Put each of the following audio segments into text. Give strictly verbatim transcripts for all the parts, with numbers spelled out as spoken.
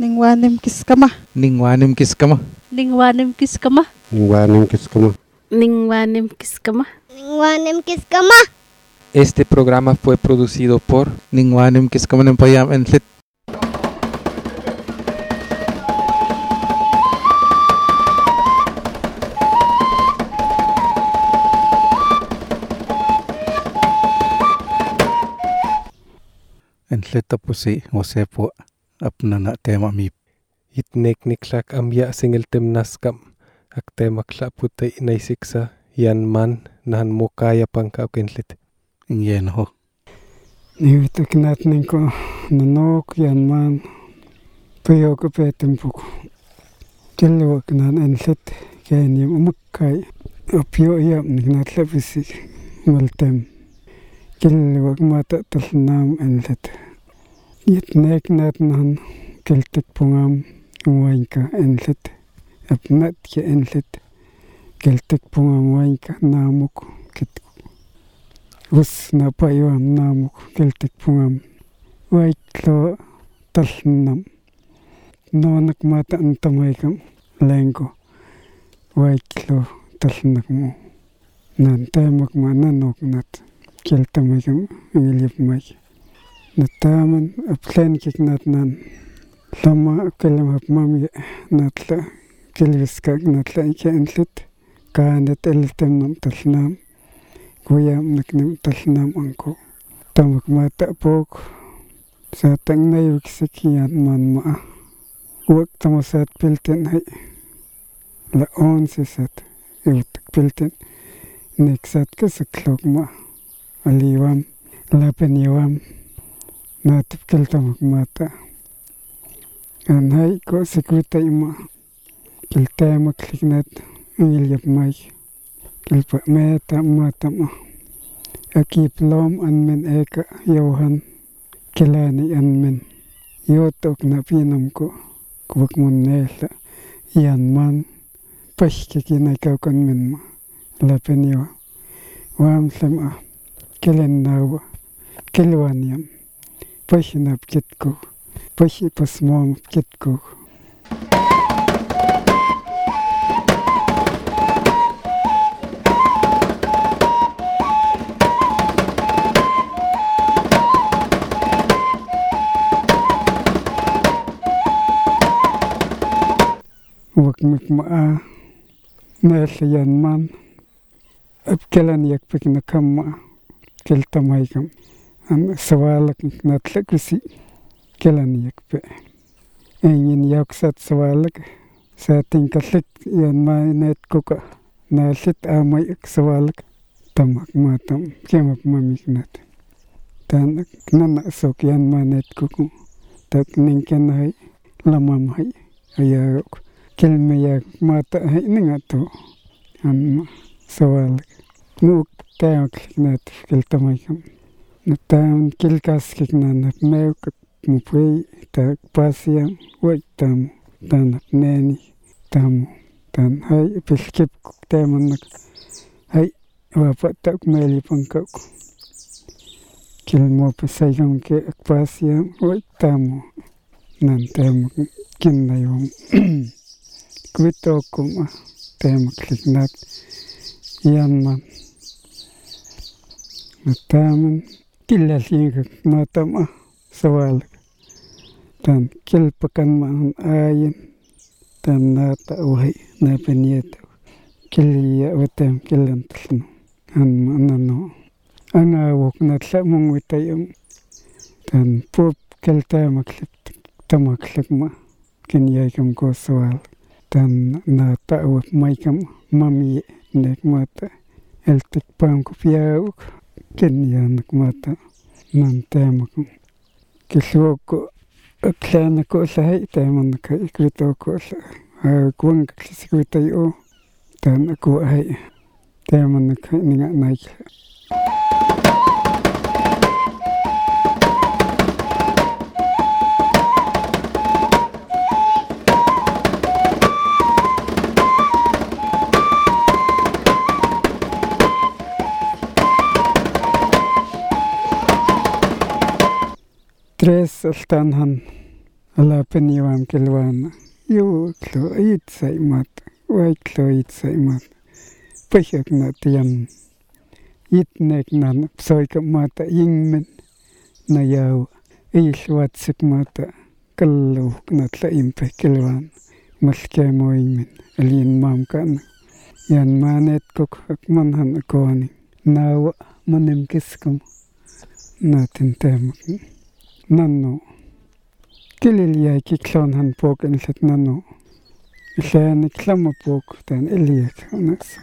Ningwanim kiskama. Ningwanim kiskama. Ningwanim kiskama. Ningwanim kiskama. Ningwanim kiskama. Ningwanim kiskama. Este programa fue producido por Ningwanim Kiskama Nempayam Entlit. Entlit tapusi Jose po apna na tema mi. Itnek niklak amya singil temnaskam ak tema klaputay inaisiksa yan man nahan mukaya pangkaw kentlit. Yen ho. Nivitak natin ko nanok yan man payo ko petimpuk. Kilwak nan entlit kaya ni umakay apyo yam nagnatlapisi maltem. Kilwak mata talnam entlit. Itnek natin han kiltik pungam wainka entlit. Apnat ke entlit. Kiltik pungam wainka namuk kitku. Us na payuam namuk kiltik pungam waiklo talnam. Nonak mata antamaykam lengko waiklo talnak mo. Nan tamak ma nanok nat kiltamaykam ngilip mayk. Nataman aplen kik nat nan lama kelam hap mami natla kilviskak natla ike entlit. Kaandat elitem nam talnam. Kuyam naknim talnam angko. Tamak mata pok. Sa tang na yuksikiyan man maa. Uwak tamasat pilten hay. La onse sat. Iwtak pilten. Neksat kasaklog maa. Aliwam. Lapeniwam. Natip kil tamak mata. An hay ko sikwita ima. Kil tamak liknat. Ngiliyap may. Kilpa meta mata ma. Akip lom anmen eka yauhan kilani anmen. Yotok na pinam ko kubak mun nela yan man pashke kinay kaw kanmen ma. Lapen yaw. Wam slam a kilen nawa kilwan yam. Pashinap kitko. Pashi pasmom kitko. Wak mikmaa nela yan man apkelan yakpik na kama kiltamaykam an sawalak natlakisi kelan yakpe engin yaksat sawalak sa tingkatlik yan ma net kuka nalit amay ak sawalak tamak matam kemak mamiknat tan nana sok yan ma net kuku tak ningken hay lamam hay ayarok kilmayak mata hay ningato an sawalak nuk tayak nat kiltamaykam natam kilkas kiknanap mew kak mupay tak pasiyam wait tamu tanap neni tamu tan hay pilkip taman nak hay wapat tak meli pangkak kilmo pasaykam ke pasiyam wait tamu nan tamu kinayom kwito kuma tamu kliknat yan man nataman kilalingak matama sawalak tan kilpakan man ayin tan nata uhay na penyeta kiliya watam kilantalno an manano ang awok natla mong witayam tan pop kiltamaklip tamaklip ma kinyayam ko sawal tan nata uwap maykam mami nek mata eltik pam kupiyawuk kinyanak mata nan tamakam kilwoko aklana ko lahay taman ka ikwito ko la kuwang kakisikwita yo tan ako ay taman ka ninga naik. Tres altanhan ala peniwam kilwana yu klo itsai mat wai klo itsai mat pahyak na tiyan itnek nan psoy ka mata yingmen na yaw ilwat sik mata kallo na tla impe kilwan malke moyingmen alin mam kan yan manet kok manhan akoni nawa manem kiskum natin temak nanno kilil ya ki klon han pok en set nanno ilani klama pok tan eliak anas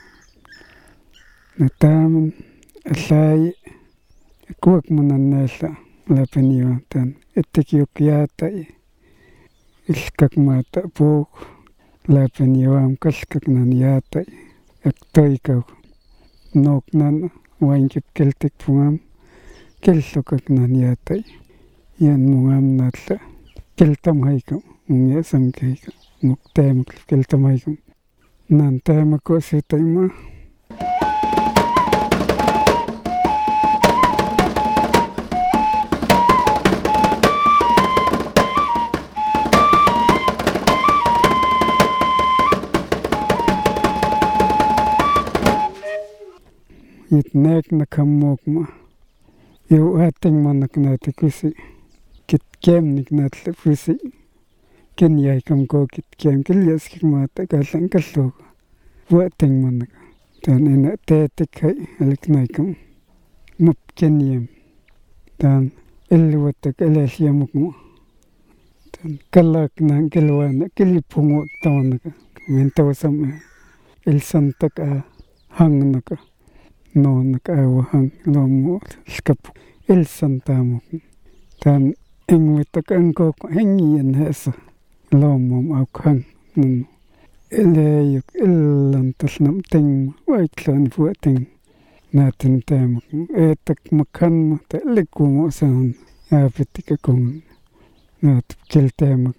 nataman alay kuak mananela la peniwa tan etikyok yata ilkak mata pok la peniwa kalkak nan yata aktoy ka nok nan wankip keltek pungam kellokak nan yata yan mungam natla keltam haikam mungya samkaika muktem keltam haikam nan tamako sitayma itnek na kamok ma yu ating manak na te kusi kit kem nik na tle kusi ken yai kam ko kit kem kilyas kik mata kalang kallo wa ating manak tan ina te te kai alik na kam mup ken yem tan ilwatak ilas yamuk mo tan kalak na kilwana kilipungo tawanaka mentawasam il santaka hang naka no nakawahang lomo skap il santamo tan ingwitak angko hengian hesa lomo akhang nun eleyuk illantas nam ting waitlan fuating natin tamo etak makhan ta likumo san apitika kung nat keltamo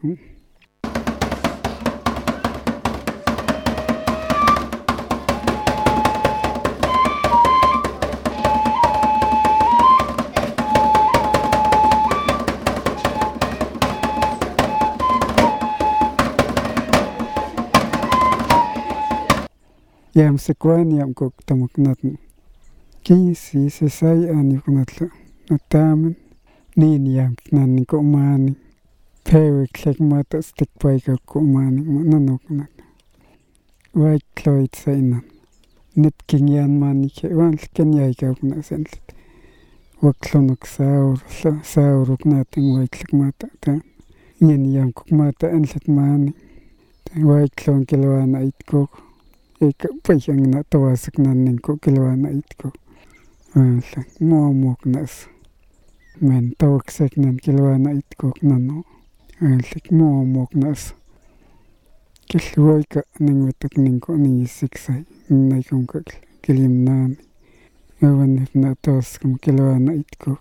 yam sekwan yam kok tamak natn kisi sesai an yuknatla natamen nin yam nan ko mani pewe klek mata stik pai ka ko mani nanok nat wai kloit sainan nit king yan mani ke wan ken yai ka na sent waklonok saur saur uknating wai klek mata ta nin yam kok mata an let mani wai klon kilwana it kok eka payang na tawasak nanin ko kilwana itko ala mo mok nas men tawaksak nan kilwana itko nano ala mo mok nas kilwoy ka ning watak ning ko ning siksay nay kong ka kilim nan awan na tawas kam kilwana itko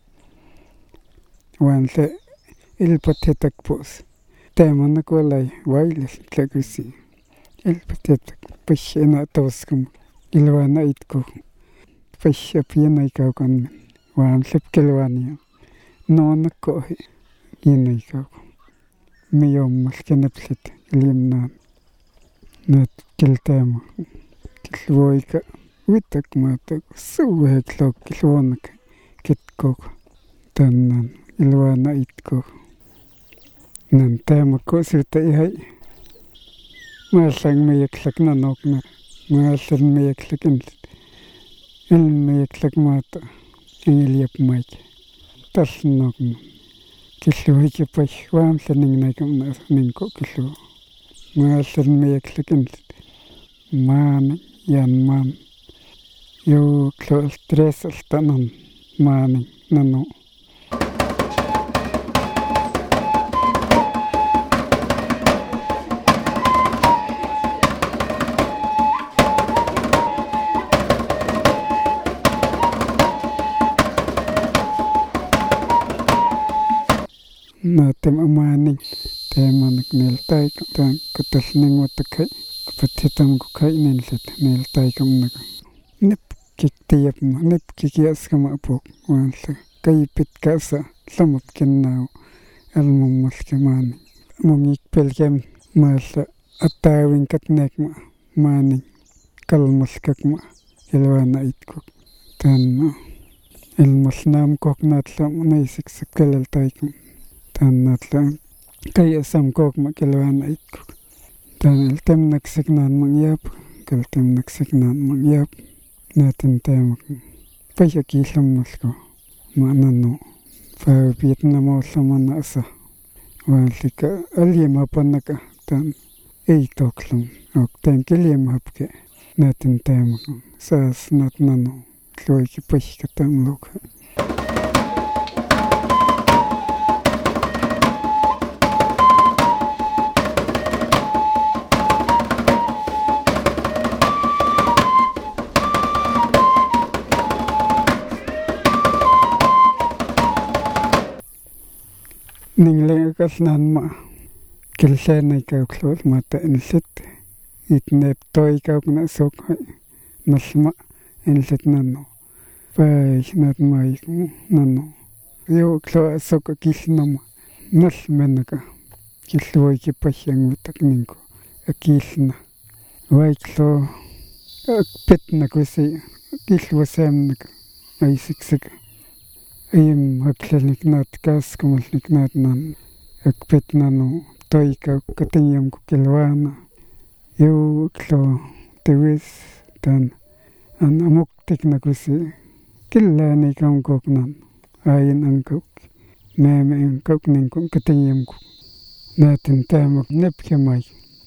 wan le ilpatetak pos tema na ko lay wailes tlagusi ilpatetak pashena tawskam ilwana itko pasha pianay ka kan wan lep kelwania non ko inay ka miyom malkenaplit limnan nat keltama kilwoy ka witak mata suwe klok kilwonak kitko tanan ilwana itko nan tema ko sirta ihay malang mayaklak na nok na malang mayaklak inlit il mayaklak mata ingiliap maik tas nok na kislo hiki pash wam saning na kam na saning ko kislo malang mayaklak inlit man yan man yo klo stress altanan man nano na tem amaning temanak neltay kam katal ning watakay kapatitam ko kay nenlet neltay kam naga nip kiktiyap mo nip kikiyas kam apok wanla kay pit kasa lamap kinnaw almummalkamani mungik pelgem maalla attaawin katneekma maani kalmalkakma ilwaana itkuk taanna ilmalnaam koknaatla naisiksakkalaltaikum taannaatla kayasam kokma ilwaana itkuk taan iltemnaksiknaan mangyap kaltemnaksiknaan mangyap naatin teemak payakiillammalko maananu fa Vietnamollamana asa waalika aliemapannaka taan ei toklum ok taan kiliemapke naatin teemak saas naatnanu tluiki pahikatamluka Ninglegasnanma kilseenaikauklul mata inlit itneep toikaukna sokha nalma inlit nano pais natmaik nano yo klo soka kilnama nalmenaka killuiki pahyangmutak ninku akilna waiklo akpetna kusi kilwasemnaka aisiksika ayim haklaniknaat kaaskumalniknaat nan akpetnanu toika katingyam kukilwaana yo klo tewis tan an amuktikna kusi killaani kamkoknan ayin ankok meme ankok ninkun katingyam kuk naatin taamak nepkemay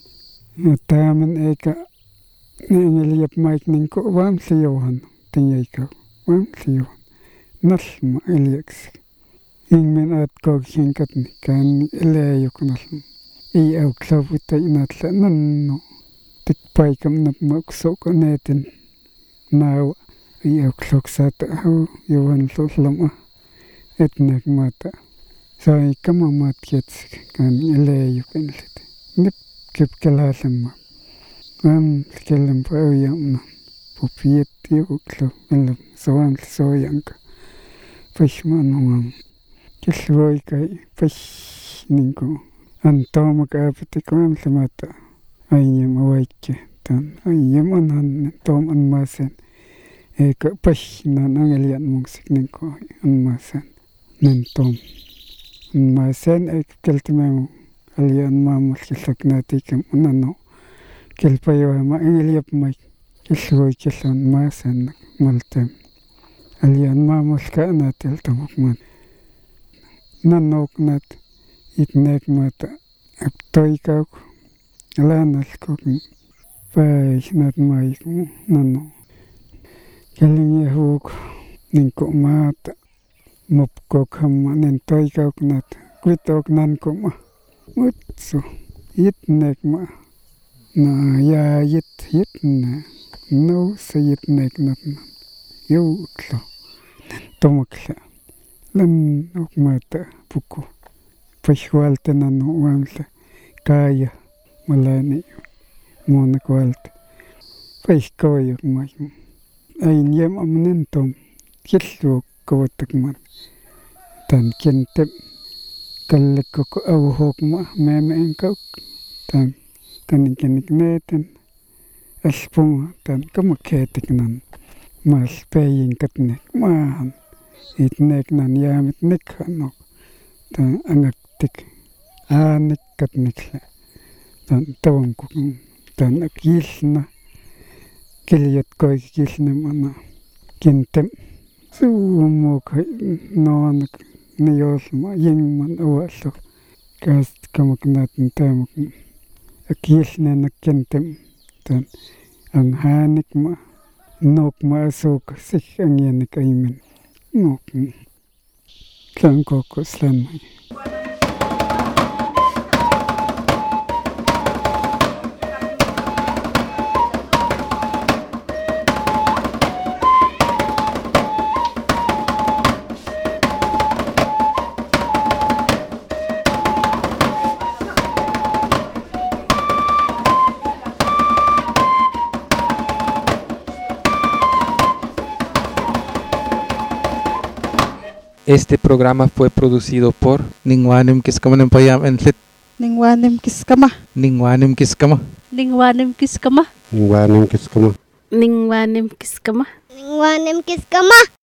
taaman eka neengeliyap maik ninku waamsiyawhan tinyaykau waamsiyawhan nalma eliaksik ingmen atkog hinkatni kaan eleayuk nalma i auklavuta inatla nanno tikpaikam napma uksoko neetin naawa i aukloksaata hau yawan lullama etnak mata sai kama matkiatsik kaan eleayuk inlit nip kipkelalama am skelempa auyamna pupiet yuklo elam soan soyanka Pashmanum Kilwoikai Pash Ninku Antomak Apatikwam Lamata Ayam Awaike Tan Ayam Anan Tom and Masen Eka Pash Nan Angelian Munksik Ninko and Masen Nantom Masen Ek Keltimem Alian Mam Kilaknatikam Nano Kilpayama Angeliap Mike Kilwoikilan Masen Maltem Alian mamulka natil tamukman nanoknat itnek mata aptoikauk alanalkok paisnat maik nano kelinge huk ninko mata mopkok hamma nentoikauk nat kwitok nankoma utsu itnek ma na ya yit yitna no se yitnek natna yo klo tomakla lan okmata puku pashwalta nano wamla kaya malani monakwalta pashkoyo may ayn yam amnentom killo kawatakman tan kentep kallekko awhokma meme enkok tan kaniknikneten aspuma tan kamaketiknan mas paying katnek man itnek nan yamit nikhanok tan angaktik anik katnikla tan tawangkuk tan akilna kilyat koy kilna mana kintem sumok nonak niyolma yingman awalo kast kamaknatin tamak akilna nakintem tan ang hanik ma nok masuk sik ang yan kaimen nok kan ko ko slan Este programa fue producido por Ningwanim Kiskama Payam and Lit Ningwanim Kiskama. Ningwanim Kiskama. Ningwanim kiskama. Ningwanim Kiskama. Ningwanim kiskama. Ningwanim Kiskama.